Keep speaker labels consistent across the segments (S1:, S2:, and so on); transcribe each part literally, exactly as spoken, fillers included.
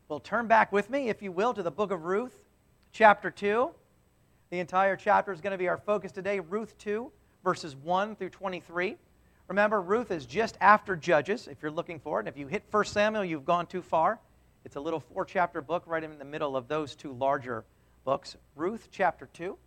S1: Well, turn back with me, if you will, to the book of Ruth, chapter two. The entire chapter is going to be our focus today, Ruth two, verses one through twenty-three. Remember, Ruth is just after Judges, if you're looking for it. And if you hit First Samuel, you've gone too far. It's a little four-chapter book right in the middle of those two larger books. Ruth, chapter two.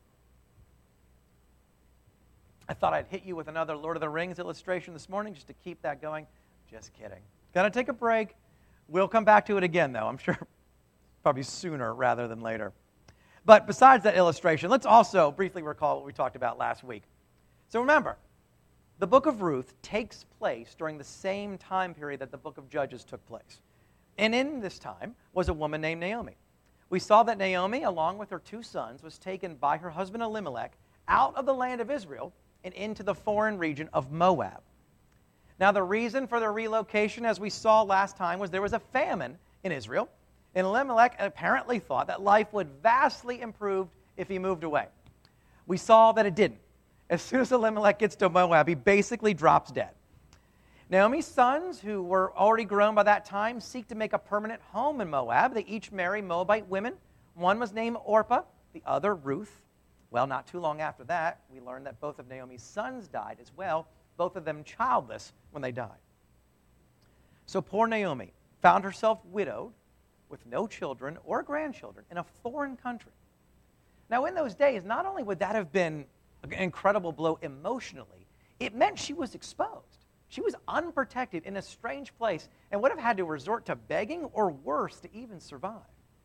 S1: I thought I'd hit you with another Lord of the Rings illustration this morning just to keep that going. Just kidding. Got to take a break. We'll come back to it again, though. I'm sure probably sooner rather than later. But besides that illustration, let's also briefly recall what we talked about last week. So remember, the book of Ruth takes place during the same time period that the book of Judges took place. And in this time was a woman named Naomi. We saw that Naomi, along with her two sons, was taken by her husband Elimelech out of the land of Israel and into the foreign region of Moab. Now, the reason for their relocation, as we saw last time, was there was a famine in Israel, and Elimelech apparently thought that life would vastly improve if he moved away. We saw that it didn't. As soon as Elimelech gets to Moab, he basically drops dead. Naomi's sons, who were already grown by that time, seek to make a permanent home in Moab. They each marry Moabite women. One was named Orpah, the other Ruth. Well, not too long after that, we learned that both of Naomi's sons died as well, both of them childless when they died. So poor Naomi found herself widowed with no children or grandchildren in a foreign country. Now, in those days, not only would that have been an incredible blow emotionally, it meant she was exposed. She was unprotected in a strange place and would have had to resort to begging or worse to even survive.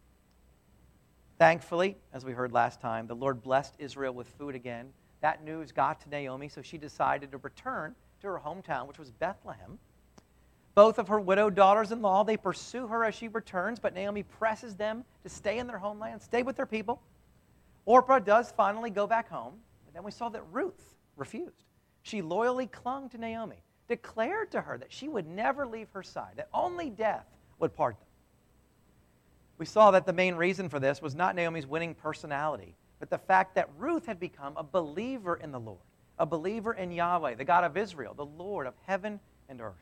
S1: Thankfully, as we heard last time, the Lord blessed Israel with food again. That news got to Naomi, so she decided to return to her hometown, which was Bethlehem. Both of her widowed daughters-in-law, they pursue her as she returns, but Naomi presses them to stay in their homeland, stay with their people. Orpah does finally go back home, but then we saw that Ruth refused. She loyally clung to Naomi, declared to her that she would never leave her side, that only death would part them. We saw that the main reason for this was not Naomi's winning personality, but the fact that Ruth had become a believer in the Lord, a believer in Yahweh, the God of Israel, the Lord of heaven and earth.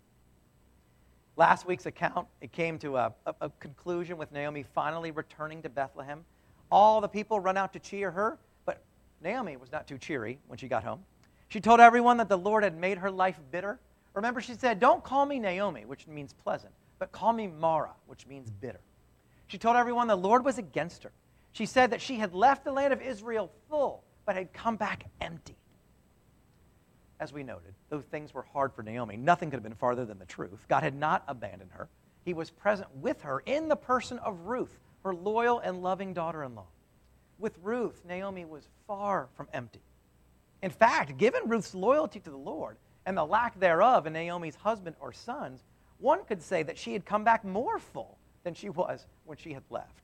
S1: Last week's account, it came to a, a, a conclusion with Naomi finally returning to Bethlehem. All the people run out to cheer her, but Naomi was not too cheery when she got home. She told everyone that the Lord had made her life bitter. Remember, she said, "Don't call me Naomi," which means pleasant, but call me Mara, which means bitter. She told everyone the Lord was against her. She said that she had left the land of Israel full, but had come back empty. As we noted, though things were hard for Naomi, nothing could have been farther than the truth. God had not abandoned her. He was present with her in the person of Ruth, her loyal and loving daughter-in-law. With Ruth, Naomi was far from empty. In fact, given Ruth's loyalty to the Lord and the lack thereof in Naomi's husband or sons, one could say that she had come back more full than she was when she had left.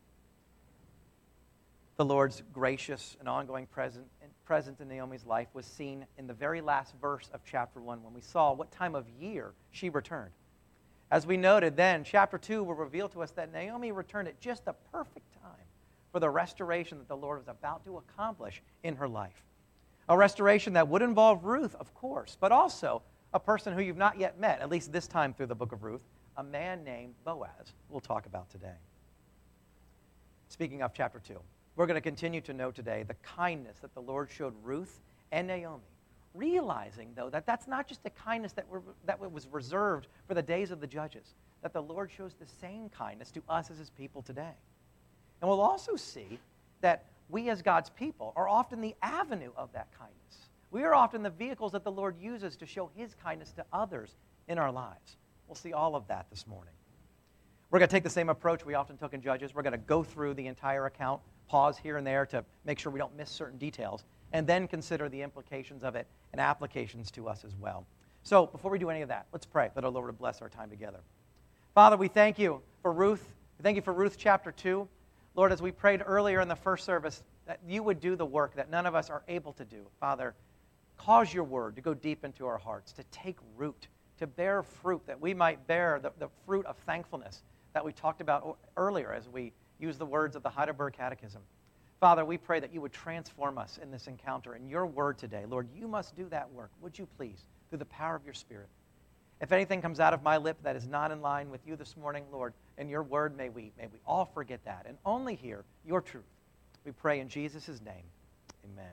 S1: The Lord's gracious and ongoing presence presence in Naomi's life was seen in the very last verse of chapter one when we saw what time of year she returned. As we noted then, chapter two will reveal to us that Naomi returned at just the perfect time for the restoration that the Lord was about to accomplish in her life. A restoration that would involve Ruth, of course, but also a person who you've not yet met, at least this time through the book of Ruth, a man named Boaz, we'll talk about today. Speaking of chapter two, we're going to continue to know today the kindness that the Lord showed Ruth and Naomi, realizing, though, that that's not just a kindness that, were, that was reserved for the days of the judges, that the Lord shows the same kindness to us as his people today. And we'll also see that we as God's people are often the avenue of that kindness. We are often the vehicles that the Lord uses to show his kindness to others in our lives. We'll see all of that this morning. We're going to take the same approach we often took in Judges. We're going to go through the entire account, pause here and there to make sure we don't miss certain details, and then consider the implications of it and applications to us as well. So before we do any of that, let's pray that our Lord would bless our time together. Father, we thank you for Ruth. We thank you for Ruth chapter two. Lord, as we prayed earlier in the first service, that you would do the work that none of us are able to do. Father, cause your word to go deep into our hearts, to take root, to bear fruit, that we might bear the, the fruit of thankfulness that we talked about earlier as we use the words of the Heidelberg Catechism. Father, we pray that you would transform us in this encounter in your word today. Lord, you must do that work. Would you please, through the power of your Spirit? If anything comes out of my lip that is not in line with you this morning, Lord, in your word, may we, may we all forget that and only hear your truth. We pray in Jesus' name. Amen.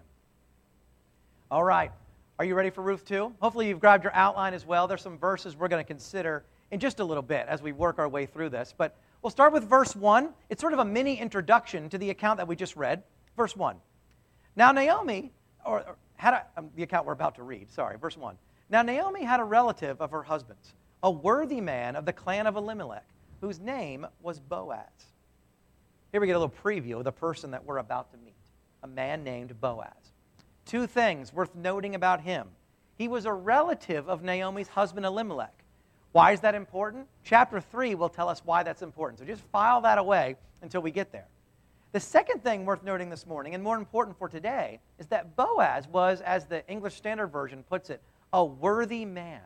S1: All right. Are you ready for Ruth two? Hopefully you've grabbed your outline as well. There's some verses we're going to consider in just a little bit as we work our way through this. But we'll start with verse one. It's sort of a mini introduction to the account that we just read. Verse one. Now Naomi, or, or had a, um, the account we're about to read, sorry, verse one. Now Naomi had a relative of her husband's, a worthy man of the clan of Elimelech, whose name was Boaz. Here we get a little preview of the person that we're about to meet, a man named Boaz. Two things worth noting about him. He was a relative of Naomi's husband Elimelech. Why is that important? Chapter three will tell us why that's important. So just file that away until we get there. The second thing worth noting this morning, and more important for today, is that Boaz was, as the English Standard Version puts it, a worthy man.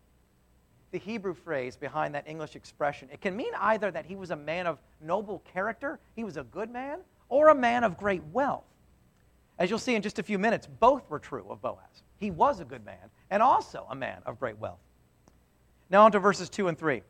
S1: The Hebrew phrase behind that English expression, it can mean either that he was a man of noble character, he was a good man, or a man of great wealth. As you'll see in just a few minutes, both were true of Boaz. He was a good man and also a man of great wealth. Now on to verses two and three.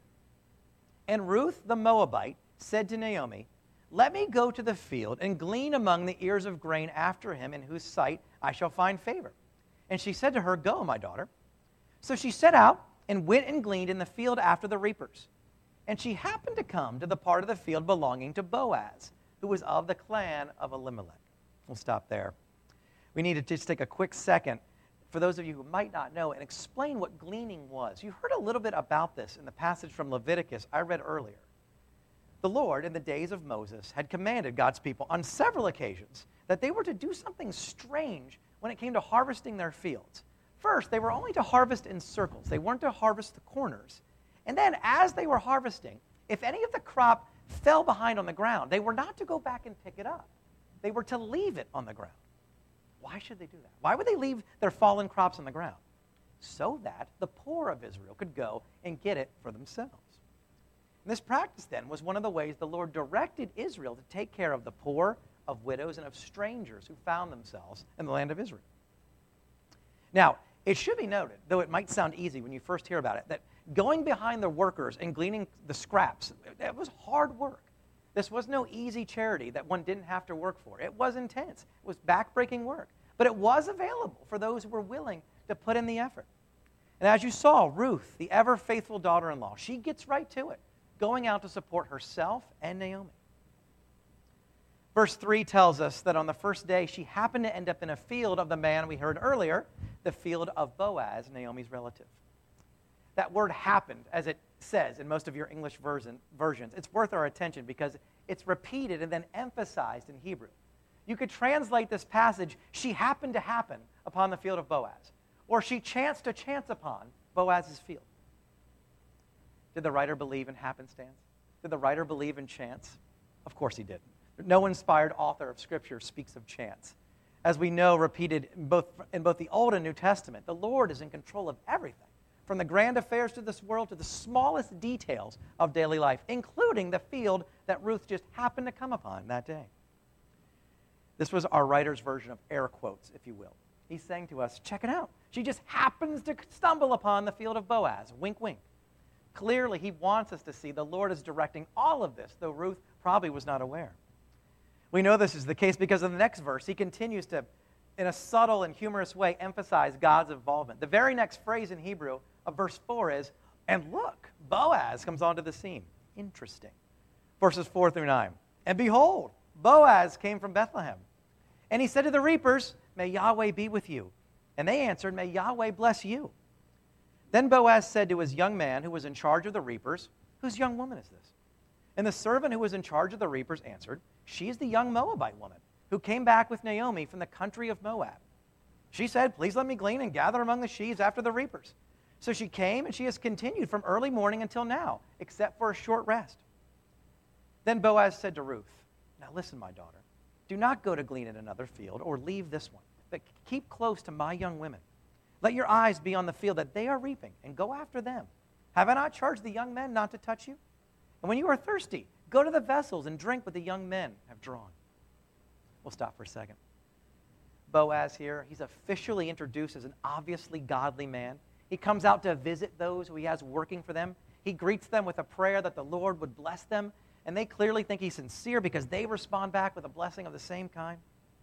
S1: And Ruth the Moabite said to Naomi, "Let me go to the field and glean among the ears of grain after him, in whose sight I shall find favor." And she said to her, "Go, my daughter." So she set out and went and gleaned in the field after the reapers. And she happened to come to the part of the field belonging to Boaz, who was of the clan of Elimelech. We'll stop there. We need to just take a quick second, for those of you who might not know, and explain what gleaning was. You heard a little bit about this in the passage from Leviticus I read earlier. The Lord, in the days of Moses, had commanded God's people on several occasions that they were to do something strange when it came to harvesting their fields. First, they were only to harvest in circles. They weren't to harvest the corners. And then, as they were harvesting, if any of the crop fell behind on the ground, they were not to go back and pick it up. They were to leave it on the ground. Why should they do that? Why would they leave their fallen crops on the ground? So that the poor of Israel could go and get it for themselves. And this practice, then, was one of the ways the Lord directed Israel to take care of the poor, of widows, and of strangers who found themselves in the land of Israel. Now, it should be noted, though it might sound easy when you first hear about it, that going behind the workers and gleaning the scraps, it was hard work. This was no easy charity that one didn't have to work for. It was intense. It was backbreaking work. But it was available for those who were willing to put in the effort. And as you saw, Ruth, the ever-faithful daughter-in-law, she gets right to it, going out to support herself and Naomi. Verse three tells us that on the first day, she happened to end up in a field of the man we heard earlier, the field of Boaz, Naomi's relative. That word happened, as it says in most of your English version, versions. It's worth our attention because it's repeated and then emphasized in Hebrew. You could translate this passage, she happened to happen upon the field of Boaz, or she chanced to chance upon Boaz's field. Did the writer believe in happenstance? Did the writer believe in chance? Of course he didn't. No inspired author of Scripture speaks of chance. As we know, repeated in both, in both the Old and New Testament, the Lord is in control of everything, from the grand affairs of this world to the smallest details of daily life, including the field that Ruth just happened to come upon that day. This was our writer's version of air quotes, if you will. He's saying to us, check it out. She just happens to stumble upon the field of Boaz. Wink, wink. Clearly, he wants us to see the Lord is directing all of this, though Ruth probably was not aware. We know this is the case because in the next verse, he continues to, in a subtle and humorous way, emphasize God's involvement. The very next phrase in Hebrew of verse four is, and look, Boaz comes onto the scene. Interesting. Verses four through nine. And behold, Boaz came from Bethlehem. And he said to the reapers, may Yahweh be with you. And they answered, may Yahweh bless you. Then Boaz said to his young man who was in charge of the reapers, whose young woman is this? And the servant who was in charge of the reapers answered, she is the young Moabite woman who came back with Naomi from the country of Moab. She said, please let me glean and gather among the sheaves after the reapers. So she came, and she has continued from early morning until now, except for a short rest. Then Boaz said to Ruth, now listen, my daughter, do not go to glean in another field or leave this one, but keep close to my young women. Let your eyes be on the field that they are reaping, and go after them. Have I not charged the young men not to touch you? And when you are thirsty, go to the vessels and drink what the young men have drawn. We'll stop for a second. Boaz here, he's officially introduced as an obviously godly man. He comes out to visit those who he has working for them. He greets them with a prayer that the Lord would bless them, and they clearly think he's sincere because they respond back with a blessing of the same kind.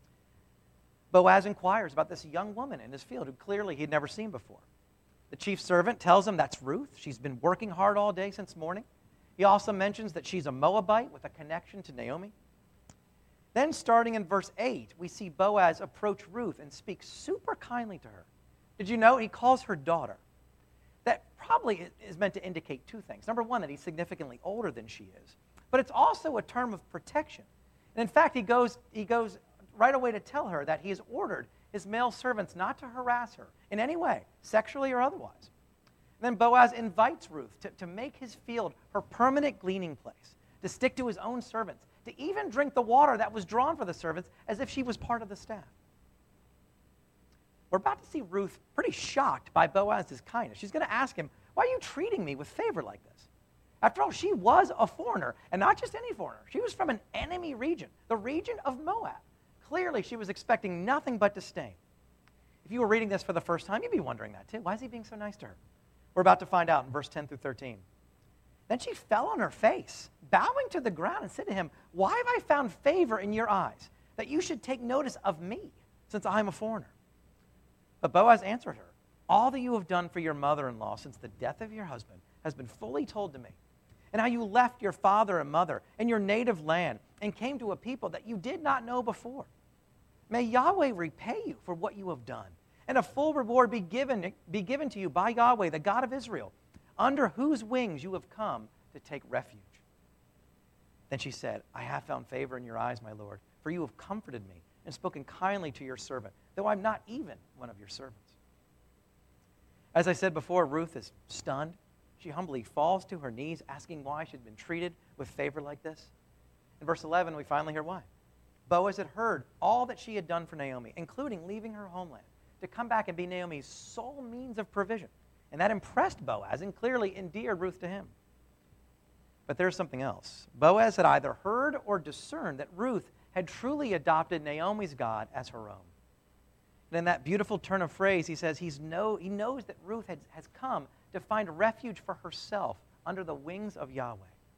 S1: Boaz inquires about this young woman in his field who clearly he'd never seen before. The chief servant tells him that's Ruth. She's been working hard all day since morning. He also mentions that she's a Moabite with a connection to Naomi. Then starting in verse eight, we see Boaz approach Ruth and speak super kindly to her. Did you know he calls her daughter? That probably is meant to indicate two things. Number one, that he's significantly older than she is. But it's also a term of protection. And in fact, he goes, he goes right away to tell her that he has ordered his male servants not to harass her in any way, sexually or otherwise. And then Boaz invites Ruth to, to make his field her permanent gleaning place, to stick to his own servants, to even drink the water that was drawn for the servants as if she was part of the staff. We're about to see Ruth pretty shocked by Boaz's kindness. She's going to ask him, why are you treating me with favor like this? After all, she was a foreigner, and not just any foreigner. She was from an enemy region, the region of Moab. Clearly, she was expecting nothing but disdain. If you were reading this for the first time, you'd be wondering that too. Why is he being so nice to her? We're about to find out in verse ten through thirteen. Then she fell on her face, bowing to the ground, and said to him, why have I found favor in your eyes, that you should take notice of me, since I am a foreigner? But Boaz answered her, all that you have done for your mother-in-law since the death of your husband has been fully told to me, and how you left your father and mother and your native land and came to a people that you did not know before. May Yahweh repay you for what you have done, and a full reward be given, be given to you by Yahweh, the God of Israel, under whose wings you have come to take refuge. Then she said, I have found favor in your eyes, my Lord, for you have comforted me and spoken kindly to your servant, though I'm not even one of your servants. As I said before, Ruth is stunned. She humbly falls to her knees, asking why she'd been treated with favor like this. In verse eleven, we finally hear why. Boaz had heard all that she had done for Naomi, including leaving her homeland, to come back and be Naomi's sole means of provision. And that impressed Boaz and clearly endeared Ruth to him. But there's something else. Boaz had either heard or discerned that Ruth had truly adopted Naomi's God as her own. And in that beautiful turn of phrase, he says he's know, he knows that Ruth had, has come to find refuge for herself under the wings of Yahweh.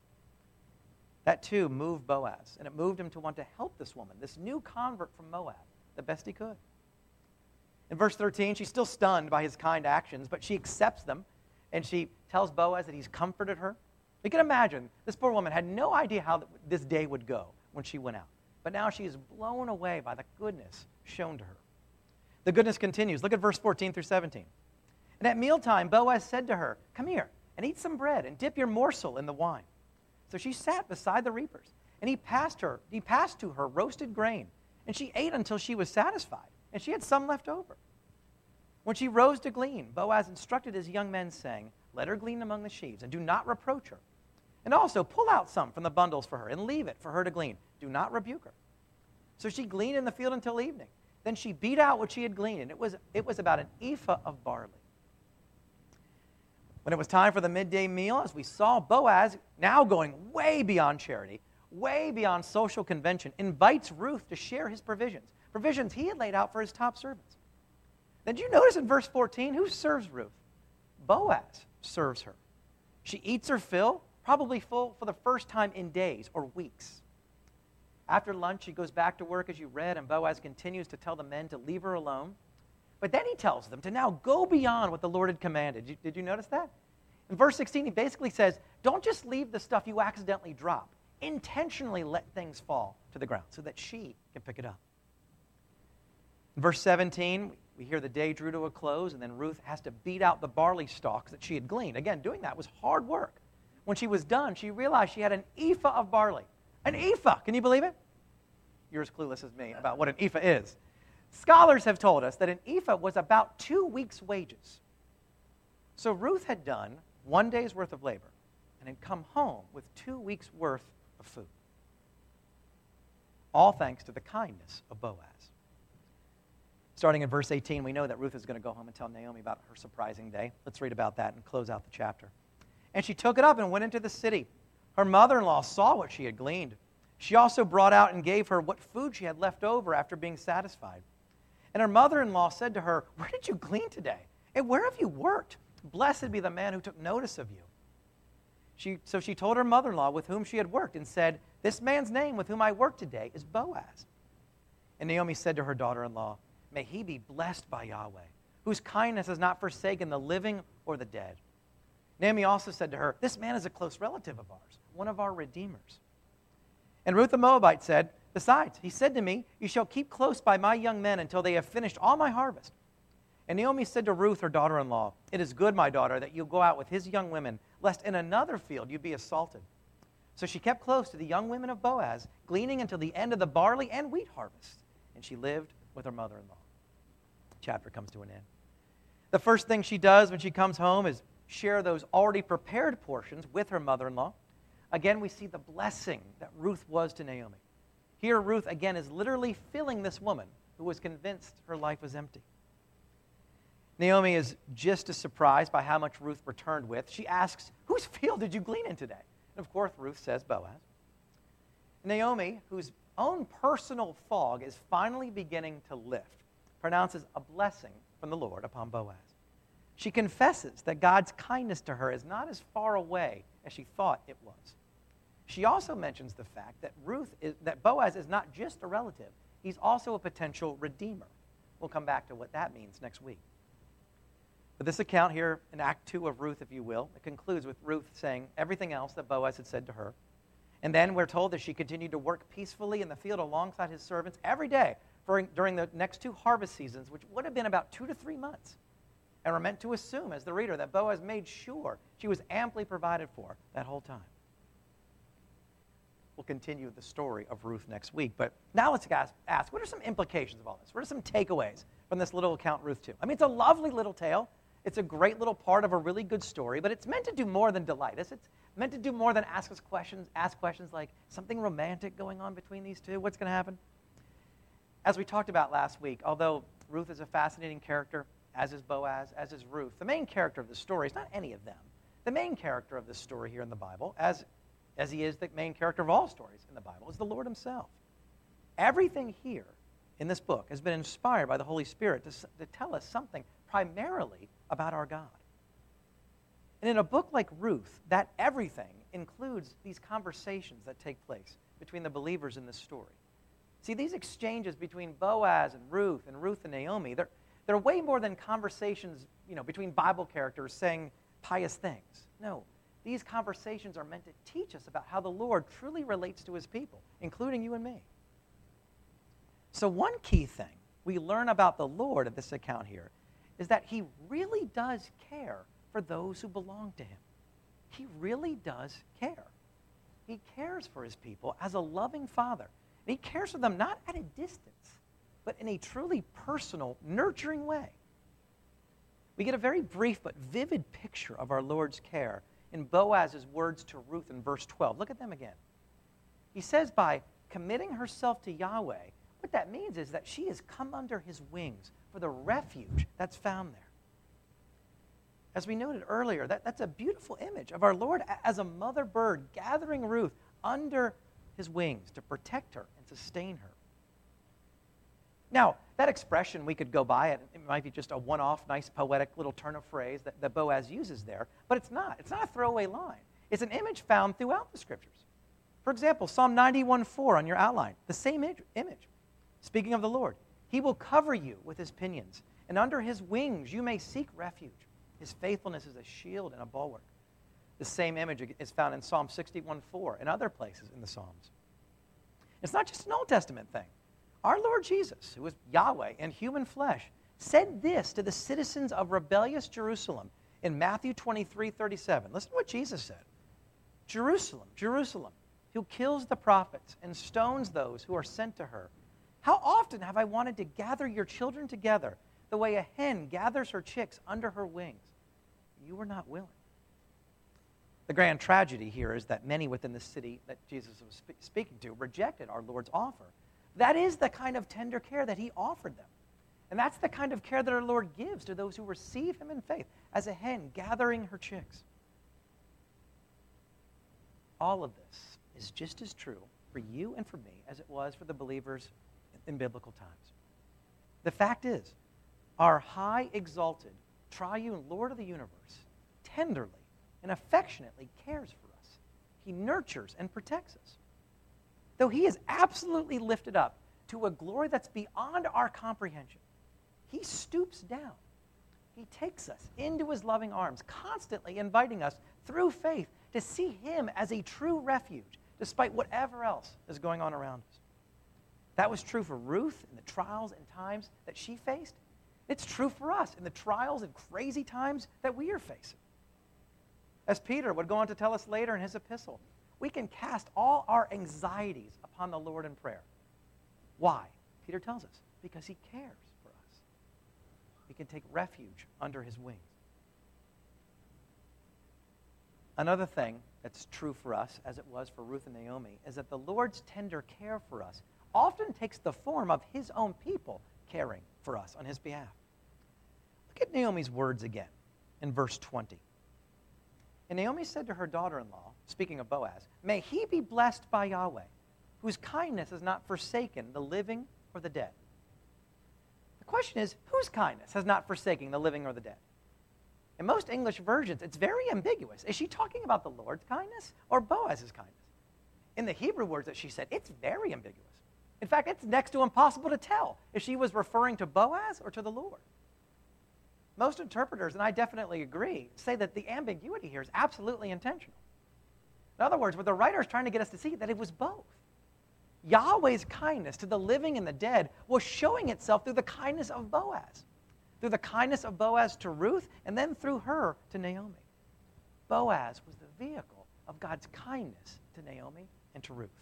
S1: That too moved Boaz, and it moved him to want to help this woman, this new convert from Moab, the best he could. In verse thirteen, she's still stunned by his kind actions, but she accepts them, and she tells Boaz that he's comforted her. You can imagine, this poor woman had no idea how this day would go when she went out. But now she is blown away by the goodness shown to her. The goodness continues. Look at verse fourteen through seventeen. And at mealtime, Boaz said to her, come here and eat some bread and dip your morsel in the wine. So she sat beside the reapers, and he passed her, he passed to her roasted grain, and she ate until she was satisfied, and she had some left over. When she rose to glean, Boaz instructed his young men, saying, let her glean among the sheaves, and do not reproach her. And also pull out some from the bundles for her, and leave it for her to glean. Do not rebuke her. So she gleaned in the field until evening. Then she beat out what she had gleaned, and it was, it was about an ephah of barley. When it was time for the midday meal, as we saw, Boaz, now going way beyond charity, way beyond social convention, invites Ruth to share his provisions, provisions he had laid out for his top servants. Then did you notice in verse fourteen, who serves Ruth? Boaz serves her. She eats her fill, probably full for the first time in days or weeks. After lunch, she goes back to work, as you read, and Boaz continues to tell the men to leave her alone. But then he tells them to now go beyond what the Lord had commanded. Did you, did you notice that? In verse sixteen, he basically says, don't just leave the stuff you accidentally drop. Intentionally let things fall to the ground so that she can pick it up. In verse seventeen, we hear the day drew to a close, and then Ruth has to beat out the barley stalks that she had gleaned. Again, doing that was hard work. When she was done, she realized she had an ephah of barley. An ephah, can you believe it? You're as clueless as me about what an ephah is. Scholars have told us that an ephah was about two weeks' wages. So Ruth had done one day's worth of labor and had come home with two weeks' worth of food. All thanks to the kindness of Boaz. Starting in verse eighteen, we know that Ruth is going to go home and tell Naomi about her surprising day. Let's read about that and close out the chapter. And she took it up and went into the city. Her mother-in-law saw what she had gleaned. She also brought out and gave her what food she had left over after being satisfied. And her mother-in-law said to her, where did you glean today? Hey, where have you worked? Blessed be the man who took notice of you. She, so she told her mother-in-law with whom she had worked and said, this man's name with whom I work today is Boaz. And Naomi said to her daughter-in-law, may he be blessed by Yahweh, whose kindness has not forsaken the living or the dead. Naomi also said to her, this man is a close relative of ours, one of our redeemers. And Ruth the Moabite said, besides, he said to me, you shall keep close by my young men until they have finished all my harvest. And Naomi said to Ruth, her daughter-in-law, it is good, my daughter, that you go out with his young women, lest in another field you be assaulted. So she kept close to the young women of Boaz, gleaning until the end of the barley and wheat harvest. And she lived with her mother-in-law. The chapter comes to an end. The first thing she does when she comes home is share those already prepared portions with her mother-in-law. Again, we see the blessing that Ruth was to Naomi. Here, Ruth, again, is literally filling this woman who was convinced her life was empty. Naomi is just as surprised by how much Ruth returned with. She asks, whose field did you glean in today? And of course, Ruth says Boaz. Naomi, whose own personal fog is finally beginning to lift, pronounces a blessing from the Lord upon Boaz. She confesses that God's kindness to her is not as far away as she thought it was. She also mentions the fact that Ruth is, that Boaz is not just a relative, he's also a potential redeemer. We'll come back to what that means next week. But this account here in Act two of Ruth, if you will, it concludes with Ruth saying everything else that Boaz had said to her. And then we're told that she continued to work peacefully in the field alongside his servants every day for, during the next two harvest seasons, which would have been about two to three months. And we're meant to assume, as the reader, that Boaz made sure she was amply provided for that whole time. We'll continue the story of Ruth next week. But now let's ask, ask, what are some implications of all this? What are some takeaways from this little account, Ruth two? I mean, it's a lovely little tale. It's a great little part of a really good story, but it's meant to do more than delight us. It's meant to do more than ask us questions, ask questions like, something romantic going on between these two? What's going to happen? As we talked about last week, although Ruth is a fascinating character, as is Boaz, as is Ruth, the main character of the story is not any of them. The main character of this story here in the Bible, as, as he is the main character of all stories in the Bible, is the Lord himself. Everything here in this book has been inspired by the Holy Spirit to, to tell us something primarily about our God. And in a book like Ruth, that everything includes these conversations that take place between the believers in this story. See, these exchanges between Boaz and Ruth and Ruth and Naomi, they're, they're way more than conversations, you know, between Bible characters saying pious things. No, these conversations are meant to teach us about how the Lord truly relates to his people, including you and me. So one key thing we learn about the Lord in this account here is that he really does care for those who belong to him. He really does care. He cares for his people as a loving father. And he cares for them not at a distance, but in a truly personal, nurturing way. We get a very brief but vivid picture of our Lord's care in Boaz's words to Ruth in verse twelve. Look at them again. He says, by committing herself to Yahweh, what that means is that she has come under his wings for the refuge that's found there. As we noted earlier, that, that's a beautiful image of our Lord as a mother bird gathering Ruth under his wings to protect her and sustain her. Now, that expression, we could go by it. It might be just a one-off, nice, poetic little turn of phrase that, that Boaz uses there, but it's not. It's not a throwaway line. It's an image found throughout the Scriptures. For example, Psalm ninety-one four on your outline, the same image. Speaking of the Lord, he will cover you with his pinions, and under his wings you may seek refuge. His faithfulness is a shield and a bulwark. The same image is found in Psalm sixty-one four and other places in the Psalms. It's not just an Old Testament thing. Our Lord Jesus, who is Yahweh in human flesh, said this to the citizens of rebellious Jerusalem in Matthew twenty-three thirty-seven. Listen to what Jesus said. Jerusalem, Jerusalem, who kills the prophets and stones those who are sent to her. How often have I wanted to gather your children together the way a hen gathers her chicks under her wings? You were not willing. The grand tragedy here is that many within the city that Jesus was spe- speaking to rejected our Lord's offer. That is the kind of tender care that he offered them. And that's the kind of care that our Lord gives to those who receive him in faith, as a hen gathering her chicks. All of this is just as true for you and for me as it was for the believers in biblical times. The fact is, our high, exalted, triune Lord of the universe, tenderly and affectionately cares for us. He nurtures and protects us. Though he is absolutely lifted up to a glory that's beyond our comprehension, he stoops down. He takes us into his loving arms, constantly inviting us through faith to see him as a true refuge, despite whatever else is going on around us. That was true for Ruth in the trials and times that she faced. It's true for us in the trials and crazy times that we are facing. As Peter would go on to tell us later in his epistle, we can cast all our anxieties upon the Lord in prayer. Why? Peter tells us, because he cares for us. We can take refuge under his wings. Another thing that's true for us, as it was for Ruth and Naomi, is that the Lord's tender care for us often takes the form of his own people caring for us on his behalf. Look at Naomi's words again in verse twenty. And Naomi said to her daughter-in-law, speaking of Boaz, "May he be blessed by Yahweh, whose kindness has not forsaken the living or the dead." The question is, whose kindness has not forsaken the living or the dead? In most English versions, it's very ambiguous. Is she talking about the Lord's kindness or Boaz's kindness? In the Hebrew words that she said, it's very ambiguous. In fact, it's next to impossible to tell if she was referring to Boaz or to the Lord. Most interpreters, and I definitely agree, say that the ambiguity here is absolutely intentional. In other words, what the writer is trying to get us to see that it was both. Yahweh's kindness to the living and the dead was showing itself through the kindness of Boaz, through the kindness of Boaz to Ruth, and then through her to Naomi. Boaz was the vehicle of God's kindness to Naomi and to Ruth.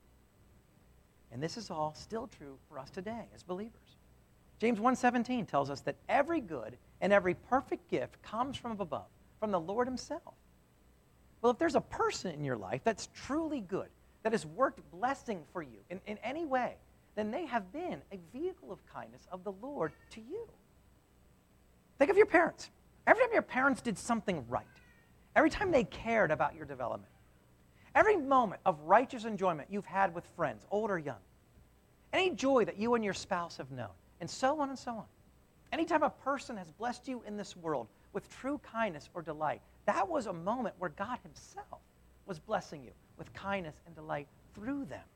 S1: And this is all still true for us today as believers. James one seventeen tells us that every good and every perfect gift comes from above, from the Lord himself. Well, if there's a person in your life that's truly good, that has worked blessing for you in, in any way, then they have been a vehicle of kindness of the Lord to you. Think of your parents. Every time your parents did something right, every time they cared about your development, every moment of righteous enjoyment you've had with friends, old or young, any joy that you and your spouse have known, and so on and so on. Anytime a person has blessed you in this world with true kindness or delight, that was a moment where God himself was blessing you with kindness and delight through them.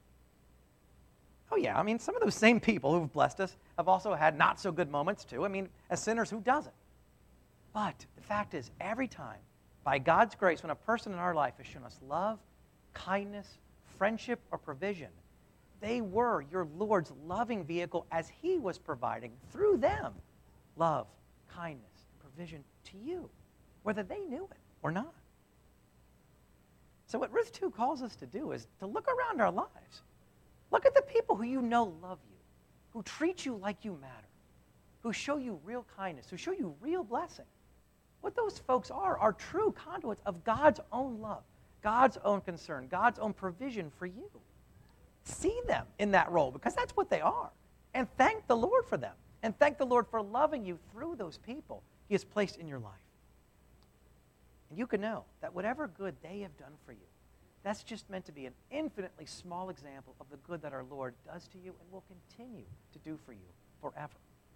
S1: Oh yeah, I mean, some of those same people who've blessed us have also had not so good moments too. I mean, as sinners, who doesn't? But the fact is, every time, by God's grace, when a person in our life has shown us love, kindness, friendship, or provision, they were your Lord's loving vehicle as he was providing through them love, kindness, and provision to you, whether they knew it or not. So what Ruth two calls us to do is to look around our lives. Look at the people who you know love you, who treat you like you matter, who show you real kindness, who show you real blessing. What those folks are are true conduits of God's own love, God's own concern, God's own provision for you. See them in that role, because that's what they are. And thank the Lord for them. And thank the Lord for loving you through those people he has placed in your life. And you can know that whatever good they have done for you, that's just meant to be an infinitely small example of the good that our Lord does to you and will continue to do for you forever.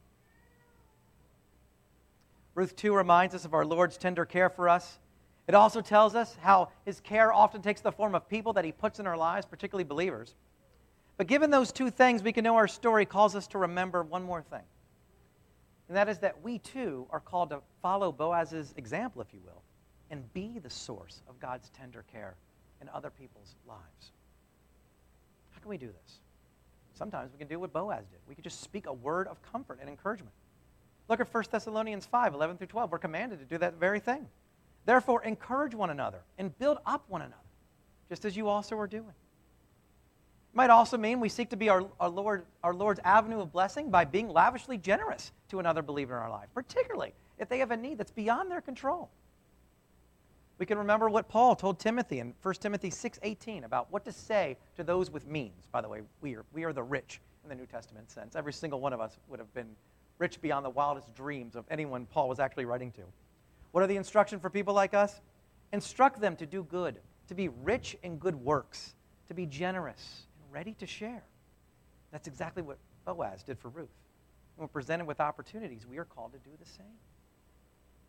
S1: Ruth two reminds us of our Lord's tender care for us. It also tells us how his care often takes the form of people that he puts in our lives, particularly believers. But given those two things, we can know our story calls us to remember one more thing. And that is that we too are called to follow Boaz's example, if you will, and be the source of God's tender care in other people's lives. How can we do this? Sometimes we can do what Boaz did. We can just speak a word of comfort and encouragement. Look at First Thessalonians five, eleven through twelve. We're commanded to do that very thing. Therefore, encourage one another and build up one another, just as you also are doing. It might also mean we seek to be our, our, Lord, our Lord's avenue of blessing by being lavishly generous to another believer in our life, particularly if they have a need that's beyond their control. We can remember what Paul told Timothy in First Timothy six eighteen about what to say to those with means. By the way, we are, we are the rich in the New Testament sense. Every single one of us would have been rich beyond the wildest dreams of anyone Paul was actually writing to. What are the instructions for people like us? Instruct them to do good, to be rich in good works, to be generous and ready to share. That's exactly what Boaz did for Ruth. When we're presented with opportunities, we are called to do the same.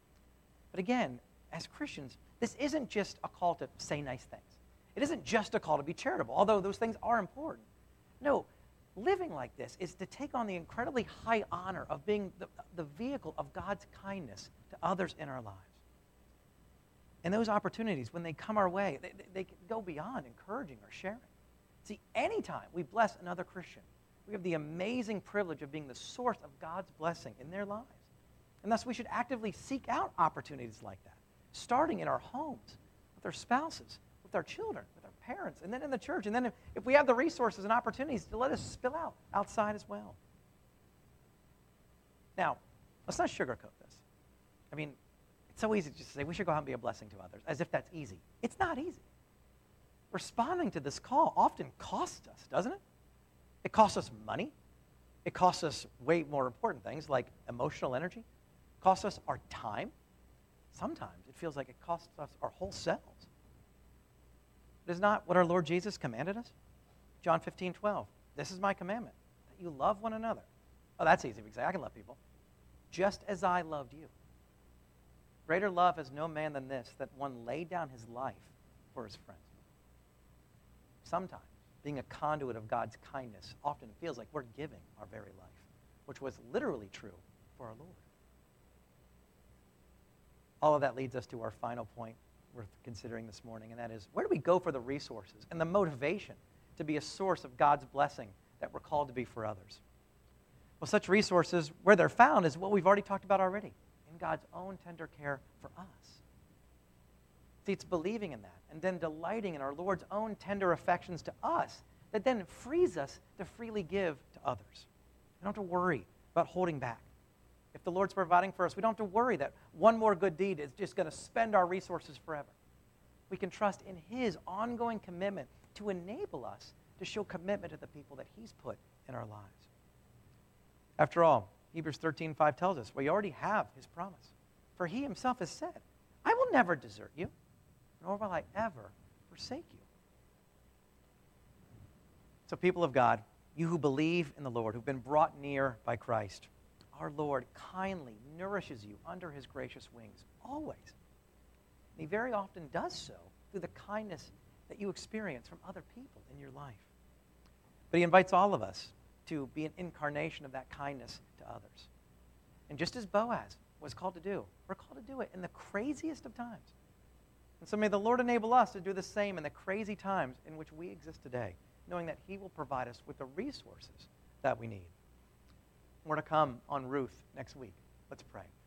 S1: But again, as Christians, this isn't just a call to say nice things. It isn't just a call to be charitable, although those things are important. No, living like this is to take on the incredibly high honor of being the, the vehicle of God's kindness to others in our lives. And those opportunities, when they come our way, they, they, they can go beyond encouraging or sharing. See, anytime we bless another Christian, we have the amazing privilege of being the source of God's blessing in their lives. And thus we should actively seek out opportunities like that, starting in our homes, with our spouses, with our children, with our parents, and then in the church. And then if, if we have the resources and opportunities, to let us spill out outside as well. Now, let's not sugarcoat this. I mean, it's so easy to just say we should go out and be a blessing to others, as if that's easy. It's not easy. Responding to this call often costs us, doesn't it? It costs us money. It costs us way more important things like emotional energy. It costs us our time. Sometimes it feels like it costs us our whole selves. It is not what our Lord Jesus commanded us. John fifteen twelve. This is my commandment, that you love one another. Oh, that's easy. We can say, I can love people. Just as I loved you. Greater love has no man than this, that one laid down his life for his friends. Sometimes, being a conduit of God's kindness often feels like we're giving our very life, which was literally true for our Lord. All of that leads us to our final point worth considering this morning, and that is, where do we go for the resources and the motivation to be a source of God's blessing that we're called to be for others? Well, such resources, where they're found, is what we've already talked about already, in God's own tender care for us. See, it's believing in that and then delighting in our Lord's own tender affections to us that then frees us to freely give to others. We don't have to worry about holding back. If the Lord's providing for us, we don't have to worry that one more good deed is just going to spend our resources forever. We can trust in His ongoing commitment to enable us to show commitment to the people that He's put in our lives. After all, Hebrews thirteen five tells us we already have His promise. For He Himself has said, I will never desert you, nor will I ever forsake you. So people of God, you who believe in the Lord, who've been brought near by Christ, our Lord kindly nourishes you under His gracious wings, always. And He very often does so through the kindness that you experience from other people in your life. But He invites all of us to be an incarnation of that kindness to others. And just as Boaz was called to do, we're called to do it in the craziest of times. And so may the Lord enable us to do the same in the crazy times in which we exist today, knowing that He will provide us with the resources that we need. More to come on Ruth next week. Let's pray.